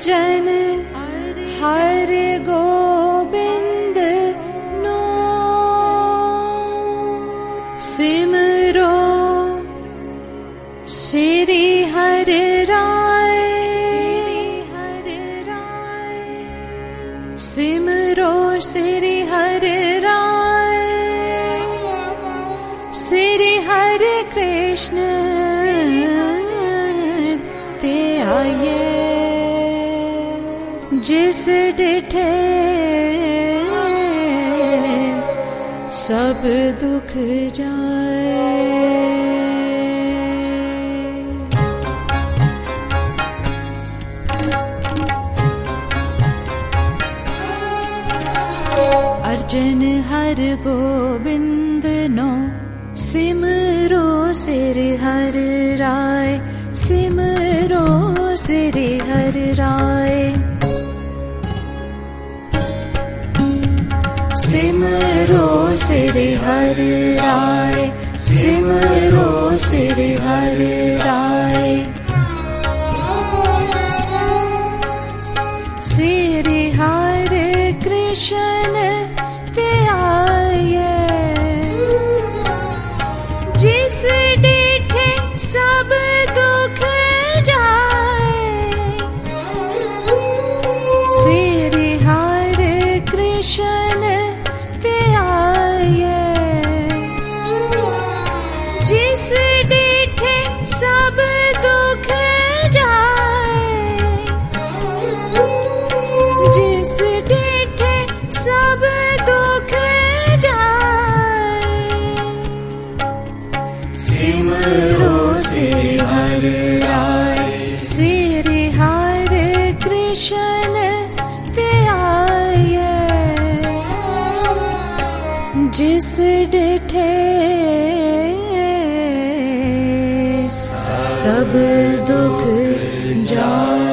अर्जन हर गोबिंद नो सिमरो श्री हरि राय सिमरो श्री हरि राय श्री हरे कृष्ण ते आये जिस डिठे सब दुख जाए। अर्जन हर गोबिंद नो सिमरो श्री हरि राय सिमरो श्री हरि राय सिमरो श्री हरि राय सिमरो श्री हरि राय श्री हरे कृष्ण ते आये जिस डिठे सब दुख जाए। श्री हरे कृष्ण ते आये जिस डिठे सब दुख जाए। जिस डिठे सब दुख जाए। सिमरो श्री हरि राय श्री हरे कृष्ण ते आये जिस डिठे सब दुख जाए।